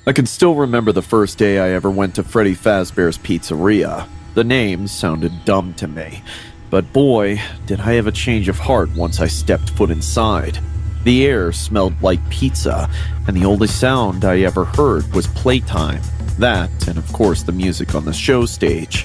I can still remember the first day I ever went to Freddy Fazbear's Pizzeria. The name sounded dumb to me, but boy, did I have a change of heart once I stepped foot inside. The air smelled like pizza, and the only sound I ever heard was playtime. That, and of course the music on the show stage.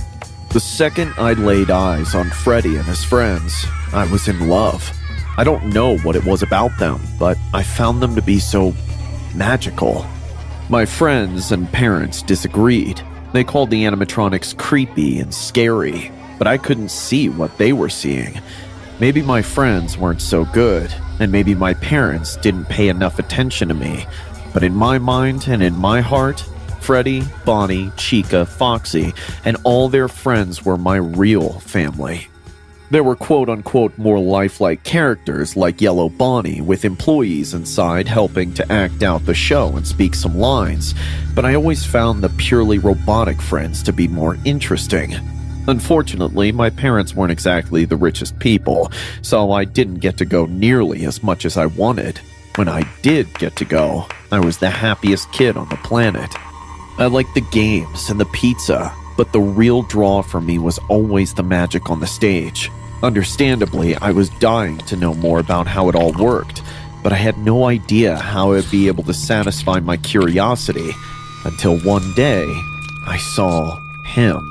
The second I laid eyes on Freddy and his friends, I was in love. I don't know what it was about them, but I found them to be so magical. My friends and parents disagreed. They called the animatronics creepy and scary, but I couldn't see what they were seeing. Maybe my friends weren't so good, and maybe my parents didn't pay enough attention to me. But in my mind and in my heart, Freddy, Bonnie, Chica, Foxy, and all their friends were my real family. There were quote-unquote more lifelike characters like Yellow Bonnie with employees inside helping to act out the show and speak some lines, but I always found the purely robotic friends to be more interesting. Unfortunately, my parents weren't exactly the richest people, so I didn't get to go nearly as much as I wanted. When I did get to go, I was the happiest kid on the planet. I liked the games and the pizza, but the real draw for me was always the magic on the stage. Understandably, I was dying to know more about how it all worked, but I had no idea how I'd be able to satisfy my curiosity until one day I saw him.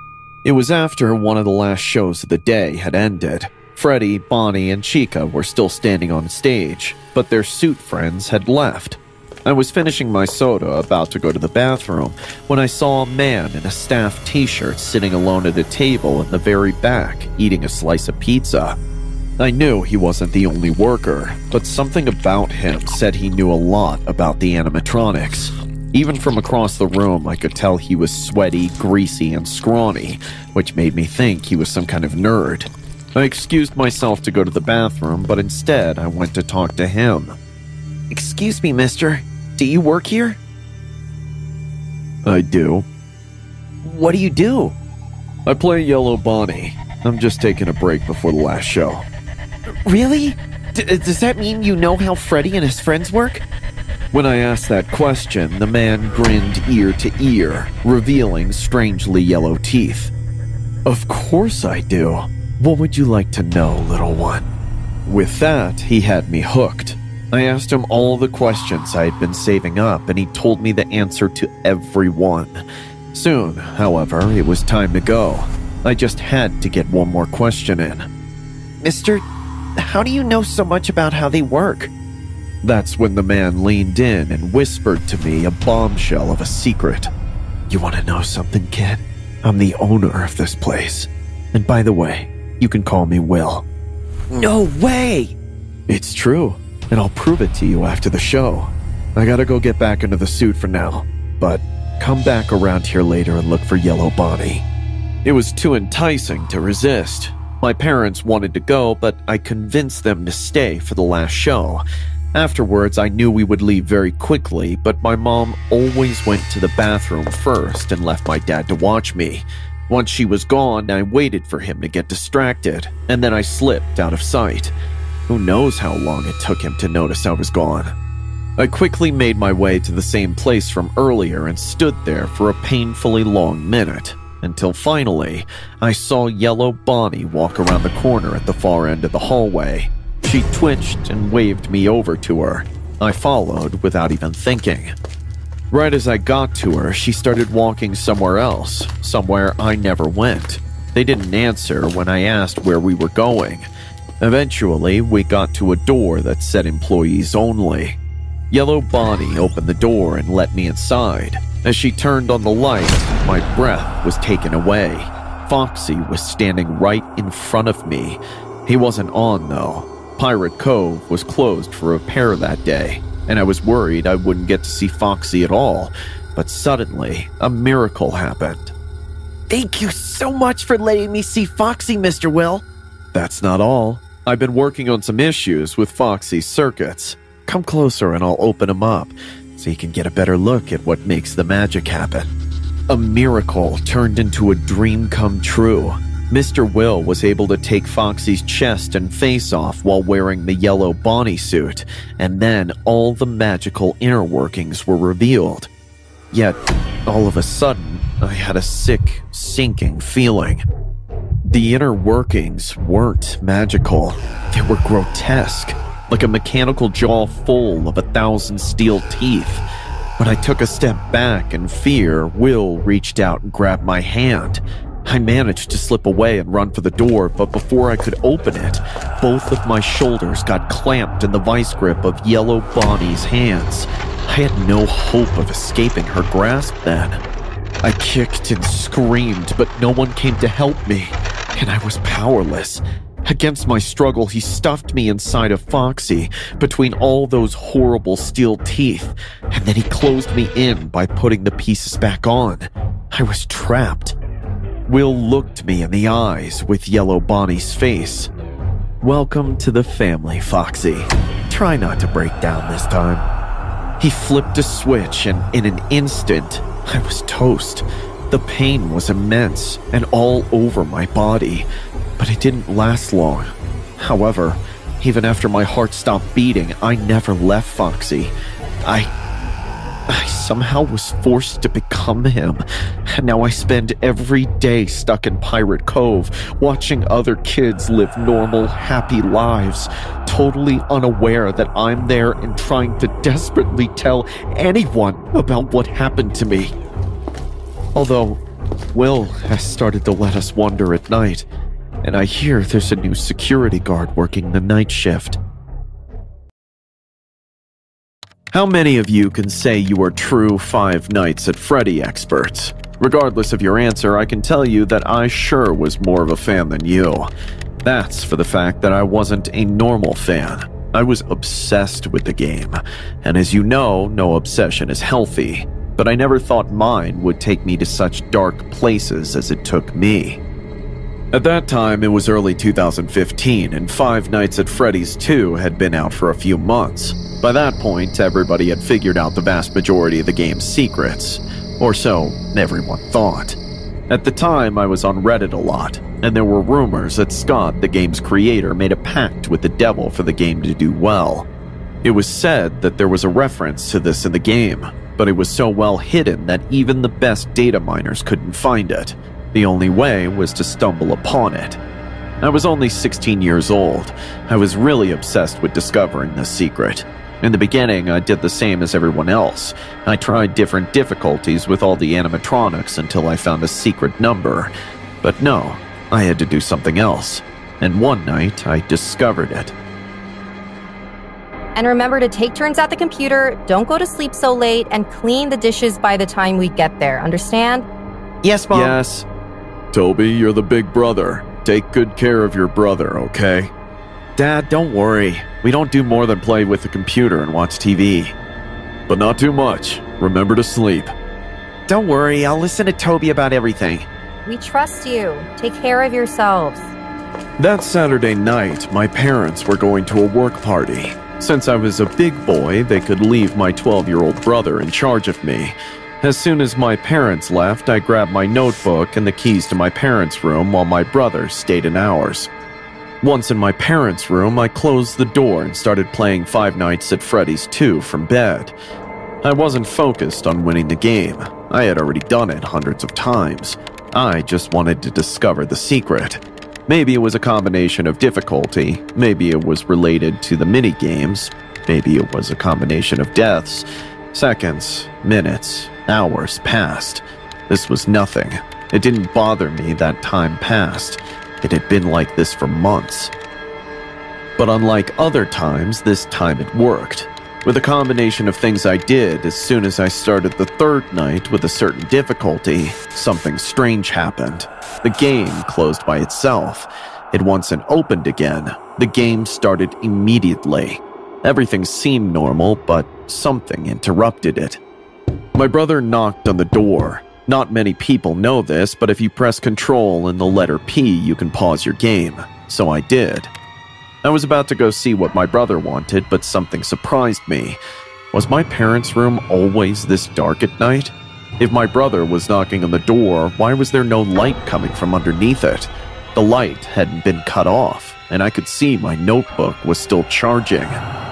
It was after one of the last shows of the day had ended. Freddy, Bonnie, and Chica were still standing on stage, but their suit friends had left. I was finishing my soda, about to go to the bathroom, when I saw a man in a staff t-shirt sitting alone at a table in the very back, eating a slice of pizza. I knew he wasn't the only worker, but something about him said he knew a lot about the animatronics. Even from across the room, I could tell he was sweaty, greasy, and scrawny, which made me think he was some kind of nerd. I excused myself to go to the bathroom, but instead I went to talk to him. "Excuse me, mister. Do you work here?" "I do." "What do you do?" "I play Yellow Bonnie. I'm just taking a break before the last show." "Really? Does that mean you know how Freddy and his friends work?" When I asked that question, the man grinned ear to ear, revealing strangely yellow teeth. "Of course I do. What would you like to know, little one?" With that, he had me hooked. I asked him all the questions I had been saving up, and he told me the answer to every one. Soon, however, it was time to go. I just had to get one more question in. "Mister, how do you know so much about how they work?" That's when the man leaned in and whispered to me a bombshell of a secret. "You want to know something, kid? I'm the owner of this place. And by the way, you can call me Will." "No way!" "It's true. And I'll prove it to you after the show. I gotta go get back into the suit for now, but come back around here later and look for Yellow Bonnie." It was too enticing to resist. My parents wanted to go, but I convinced them to stay for the last show. Afterwards, I knew we would leave very quickly, but my mom always went to the bathroom first and left my dad to watch me. Once she was gone, I waited for him to get distracted, and then I slipped out of sight. Who knows how long it took him to notice I was gone. I quickly made my way to the same place from earlier and stood there for a painfully long minute, until finally, I saw Yellow Bonnie walk around the corner at the far end of the hallway. She twitched and waved me over to her. I followed without even thinking. Right as I got to her, she started walking somewhere else, somewhere I never went. They didn't answer when I asked where we were going. Eventually, we got to a door that said employees only. Yellow Bonnie opened the door and let me inside. As she turned on the light, my breath was taken away. Foxy was standing right in front of me. He wasn't on, though. Pirate Cove was closed for repair that day, and I was worried I wouldn't get to see Foxy at all. But suddenly, a miracle happened. "Thank you so much for letting me see Foxy, Mr. Will." "That's not all. I've been working on some issues with Foxy's circuits. Come closer and I'll open them up so you can get a better look at what makes the magic happen." A miracle turned into a dream come true. Mr. Will was able to take Foxy's chest and face off while wearing the yellow Bonnie suit, and then all the magical inner workings were revealed. Yet, all of a sudden, I had a sick, sinking feeling. The inner workings weren't magical. They were grotesque, like a mechanical jaw full of 1,000 steel teeth. When I took a step back in fear, Will reached out and grabbed my hand. I managed to slip away and run for the door, but before I could open it, both of my shoulders got clamped in the vice grip of Yellow Bonnie's hands. I had no hope of escaping her grasp then. I kicked and screamed, but no one came to help me, and I was powerless. Against my struggle, he stuffed me inside of Foxy, between all those horrible steel teeth, and then he closed me in by putting the pieces back on. I was trapped. Will looked me in the eyes with Yellow Bonnie's face. "Welcome to the family, Foxy. Try not to break down this time." He flipped a switch, and in an instant, I was toast. The pain was immense and all over my body, but it didn't last long. However, even after my heart stopped beating, I never left Foxy. I somehow was forced to become him, and now I spend every day stuck in Pirate Cove, watching other kids live normal, happy lives, totally unaware that I'm there and trying to desperately tell anyone about what happened to me. Although, Will has started to let us wander at night, and I hear there's a new security guard working the night shift. How many of you can say you are true Five Nights at Freddy experts? Regardless of your answer, I can tell you that I sure was more of a fan than you. That's for the fact that I wasn't a normal fan. I was obsessed with the game, and as you know, no obsession is healthy, but I never thought mine would take me to such dark places as it took me. At that time, it was early 2015, and Five Nights at Freddy's 2 had been out for a few months. By that point, everybody had figured out the vast majority of the game's secrets, or so everyone thought. At the time, I was on Reddit a lot, and there were rumors that Scott, the game's creator, made a pact with the devil for the game to do well. It was said that there was a reference to this in the game, but it was so well hidden that even the best data miners couldn't find it. The only way was to stumble upon it. I was only 16 years old. I was really obsessed with discovering this secret. In the beginning, I did the same as everyone else. I tried different difficulties with all the animatronics until I found a secret number. But no, I had to do something else. And one night, I discovered it. And remember to take turns at the computer, don't go to sleep so late, and clean the dishes by the time we get there. Understand? Yes, Mom. Yes. Toby, you're the big brother. Take good care of your brother, okay? Dad, don't worry. We don't do more than play with the computer and watch TV. But not too much. Remember to sleep. Don't worry, I'll listen to Toby about everything. We trust you. Take care of yourselves. That Saturday night, my parents were going to a work party. Since I was a big boy, they could leave my 12-year-old brother in charge of me. As soon as my parents left, I grabbed my notebook and the keys to my parents' room while my brother stayed in ours. Once in my parents' room, I closed the door and started playing Five Nights at Freddy's 2 from bed. I wasn't focused on winning the game. I had already done it hundreds of times. I just wanted to discover the secret. Maybe it was a combination of difficulty, maybe it was related to the mini-games, maybe it was a combination of deaths. Seconds, minutes, hours passed. This was nothing. It didn't bother me that time passed. It had been like this for months. But unlike other times, this time it worked. With a combination of things I did, as soon as I started the third night with a certain difficulty, something strange happened. The game closed by itself. It once opened again. The game started immediately. Everything seemed normal, but something interrupted it. My brother knocked on the door. Not many people know this, but if you press Control and the letter P, you can pause your game. So I did. I was about to go see what my brother wanted, but something surprised me. Was my parents' room always this dark at night? If my brother was knocking on the door, why was there no light coming from underneath it? The light hadn't been cut off, and I could see my notebook was still charging.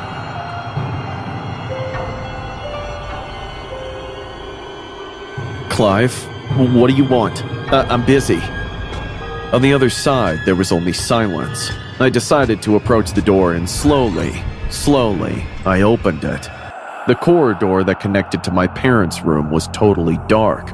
Clive, what do you want? I'm busy. On the other side, there was only silence. I decided to approach the door and slowly, I opened it. The corridor that connected to my parents' room was totally dark.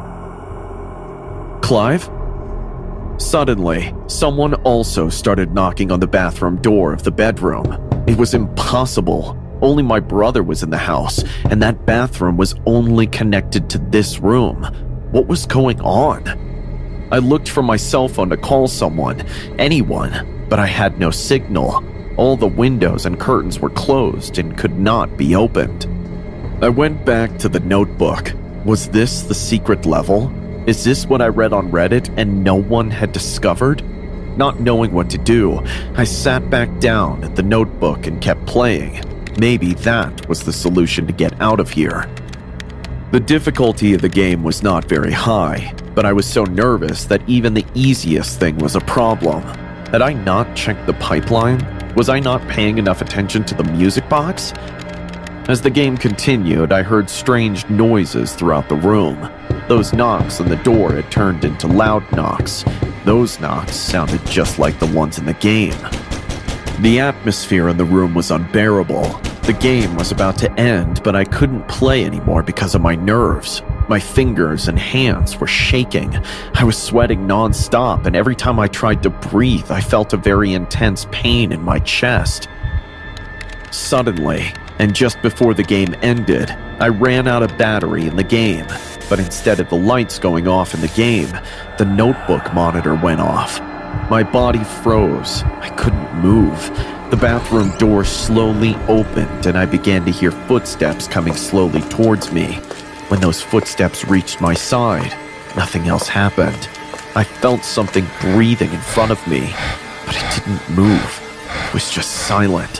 Clive? Suddenly, someone also started knocking on the bathroom door of the bedroom. It was impossible. Only my brother was in the house, and that bathroom was only connected to this room. What was going on? I looked for my cell phone to call someone, anyone, but I had no signal. All the windows and curtains were closed and could not be opened. I went back to the notebook. Was this the secret level? Is this what I read on Reddit and no one had discovered? Not knowing what to do, I sat back down at the notebook and kept playing. Maybe that was the solution to get out of here. The difficulty of the game was not very high, but I was so nervous that even the easiest thing was a problem. Had I not checked the pipeline? Was I not paying enough attention to the music box? As the game continued, I heard strange noises throughout the room. Those knocks on the door had turned into loud knocks. Those knocks sounded just like the ones in the game. The atmosphere in the room was unbearable. The game was about to end, but I couldn't play anymore because of my nerves. My fingers and hands were shaking. I was sweating non-stop, and every time I tried to breathe, I felt a very intense pain in my chest. Suddenly, and just before the game ended, I ran out of battery in the game. But instead of the lights going off in the game, the notebook monitor went off. My body froze. I couldn't move. The bathroom door slowly opened, and I began to hear footsteps coming slowly towards me. When those footsteps reached my side, nothing else happened. I felt something breathing in front of me, but it didn't move. It was just silent.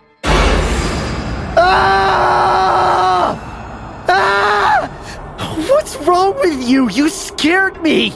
What's wrong with you? You scared me!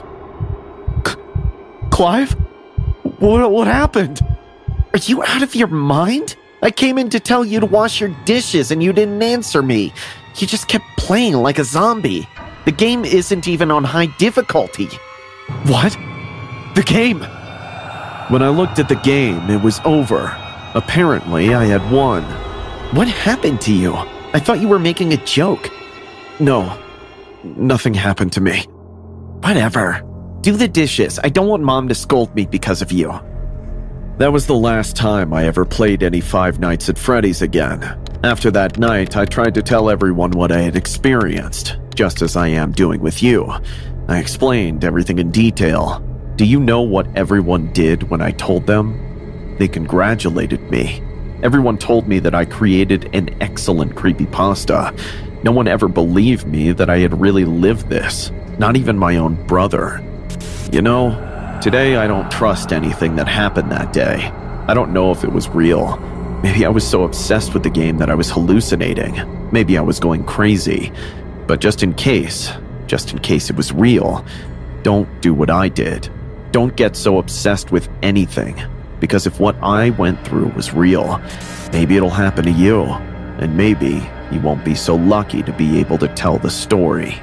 Clive? What happened? Are you out of your mind? I came in to tell you to wash your dishes and you didn't answer me. You just kept playing like a zombie. The game isn't even on high difficulty. What? The game? When I looked at the game, it was over. Apparently, I had won. What happened to you? I thought you were making a joke. No, nothing happened to me. Whatever. Do the dishes. I don't want Mom to scold me because of you. That was the last time I ever played any Five Nights at Freddy's again. After that night, I tried to tell everyone what I had experienced, just as I am doing with you. I explained everything in detail. Do you know what everyone did when I told them? They congratulated me. Everyone told me that I created an excellent creepypasta. No one ever believed me that I had really lived this, not even my own brother. You know, today I don't trust anything that happened that day. I don't know if it was real. Maybe I was so obsessed with the game that I was hallucinating. Maybe I was going crazy. But just in case it was real, don't do what I did. Don't get so obsessed with anything. Because if what I went through was real, maybe it'll happen to you. And maybe you won't be so lucky to be able to tell the story.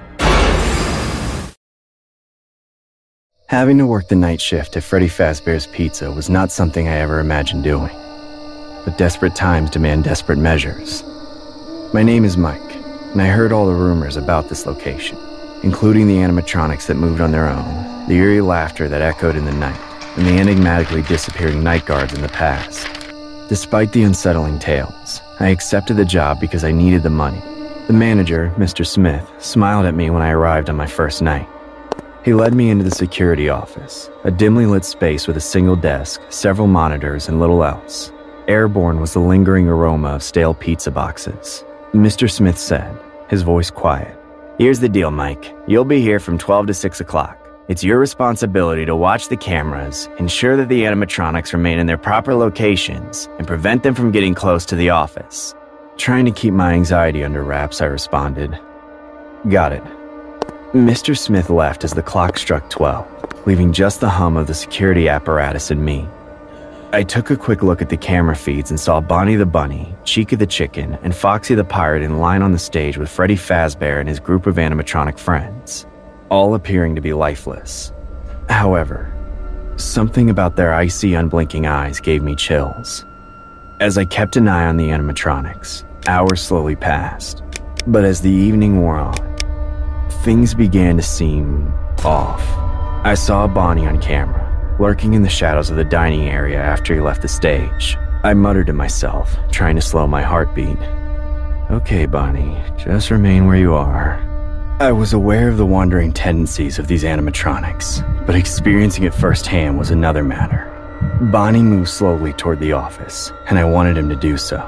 Having to work the night shift at Freddy Fazbear's Pizza was not something I ever imagined doing. But desperate times demand desperate measures. My name is Mike, and I heard all the rumors about this location, including the animatronics that moved on their own, the eerie laughter that echoed in the night, and the enigmatically disappearing night guards in the past. Despite the unsettling tales, I accepted the job because I needed the money. The manager, Mr. Smith, smiled at me when I arrived on my first night. He led me into the security office, a dimly lit space with a single desk, several monitors, and little else. Airborne was the lingering aroma of stale pizza boxes. Mr. Smith said, his voice quiet, "Here's the deal, Mike. You'll be here from 12 to 6 o'clock. It's your responsibility to watch the cameras, ensure that the animatronics remain in their proper locations, and prevent them from getting close to the office." Trying to keep my anxiety under wraps, I responded, "Got it." Mr. Smith left as the clock struck 12, leaving just the hum of the security apparatus and me. I took a quick look at the camera feeds and saw Bonnie the Bunny, Chica the Chicken, and Foxy the Pirate in line on the stage with Freddy Fazbear and his group of animatronic friends, all appearing to be lifeless. However, something about their icy, unblinking eyes gave me chills. As I kept an eye on the animatronics, hours slowly passed, but as the evening wore on, things began to seem off. I saw Bonnie on camera, lurking in the shadows of the dining area after he left the stage. I muttered to myself, trying to slow my heartbeat. Okay, Bonnie, just remain where you are. I was aware of the wandering tendencies of these animatronics, but experiencing it firsthand was another matter. Bonnie moved slowly toward the office, and I wanted him to do so.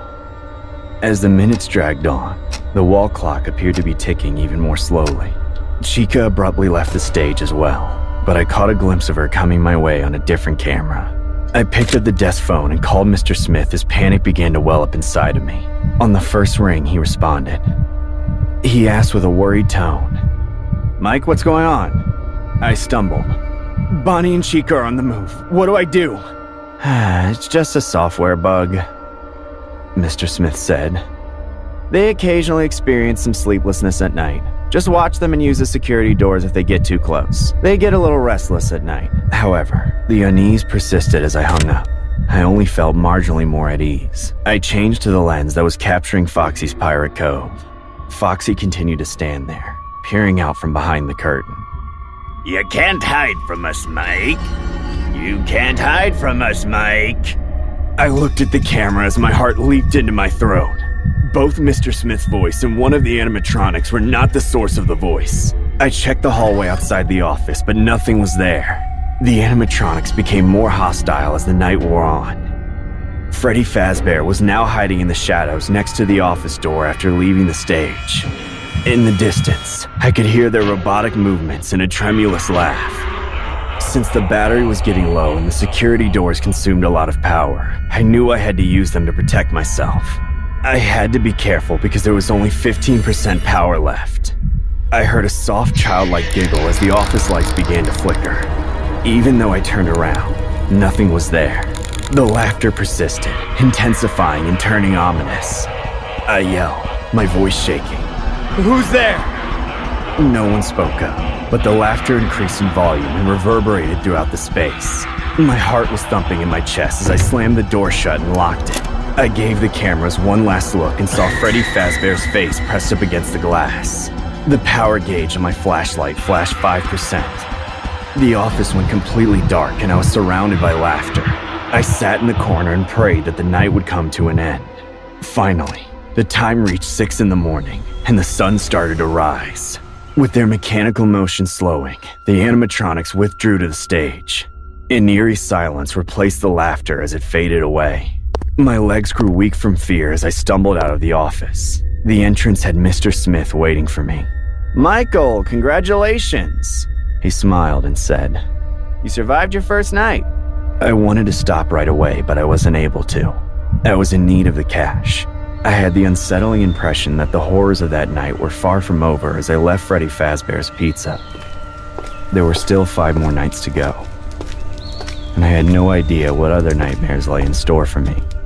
As the minutes dragged on, the wall clock appeared to be ticking even more slowly. Chica abruptly left the stage as well, but I caught a glimpse of her coming my way on a different camera. I picked up the desk phone and called Mr. Smith as panic began to well up inside of me. On the first ring, he responded. He asked with a worried tone, "Mike, what's going on?" I stumbled. "Bonnie and Chica are on the move. What do I do?" "It's just a software bug," Mr. Smith said. "They occasionally experience some sleeplessness at night. Just watch them and use the security doors if they get too close. They get a little restless at night." However, the unease persisted as I hung up. I only felt marginally more at ease. I changed to the lens that was capturing Foxy's Pirate Cove. Foxy continued to stand there, peering out from behind the curtain. "You can't hide from us, Mike. You can't hide from us, Mike." I looked at the camera as my heart leaped into my throat. Both Mr. Smith's voice and one of the animatronics were not the source of the voice. I checked the hallway outside the office, but nothing was there. The animatronics became more hostile as the night wore on. Freddy Fazbear was now hiding in the shadows next to the office door after leaving the stage. In the distance, I could hear their robotic movements and a tremulous laugh. Since the battery was getting low and the security doors consumed a lot of power, I knew I had to use them to protect myself. I had to be careful because there was only 15% power left. I heard a soft childlike giggle as the office lights began to flicker. Even though I turned around, nothing was there. The laughter persisted, intensifying and turning ominous. I yelled, my voice shaking. "Who's there?" No one spoke up, but the laughter increased in volume and reverberated throughout the space. My heart was thumping in my chest as I slammed the door shut and locked it. I gave the cameras one last look and saw Freddy Fazbear's face pressed up against the glass. The power gauge on my flashlight flashed 5%. The office went completely dark and I was surrounded by laughter. I sat in the corner and prayed that the night would come to an end. Finally, the time reached 6 in the morning and the sun started to rise. With their mechanical motion slowing, the animatronics withdrew to the stage. An eerie silence replaced the laughter as it faded away. My legs grew weak from fear as I stumbled out of the office. The entrance had Mr. Smith waiting for me. "Michael, congratulations!" He smiled and said, "You survived your first night." I wanted to stop right away, but I wasn't able to. I was in need of the cash. I had the unsettling impression that the horrors of that night were far from over as I left Freddy Fazbear's Pizza. There were still 5 more nights to go, and I had no idea what other nightmares lay in store for me.